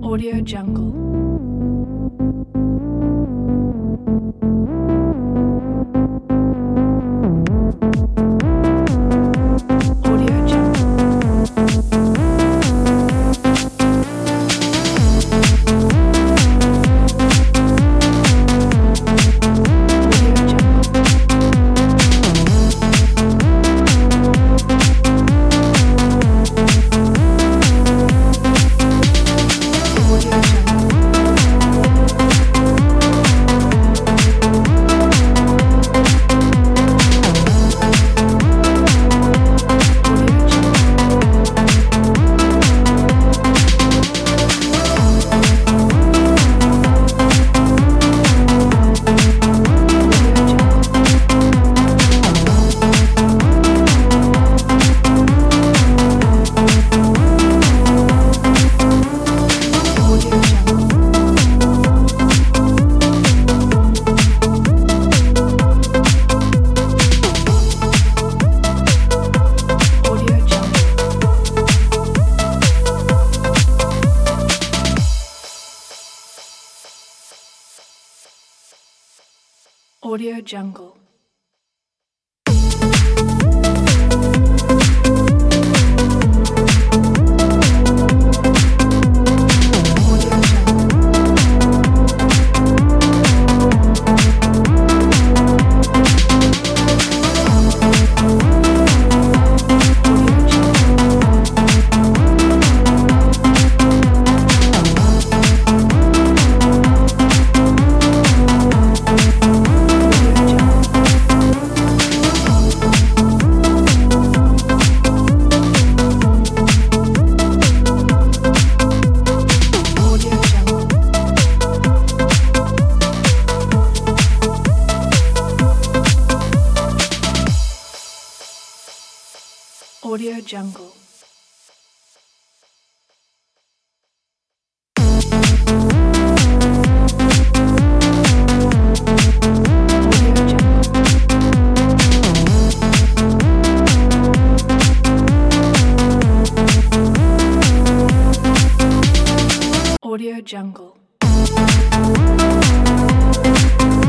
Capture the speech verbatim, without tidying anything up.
Audio Jungle. Audio Jungle. Audio Jungle. Audio Jungle. Audio Jungle. Audio Jungle. Audio Jungle. Audio Jungle. Audio Jungle. Audio Jungle. Audio Jungle. Audio Jungle. Audio Jungle. Audio Jungle. Audio Jungle. Audio Jungle.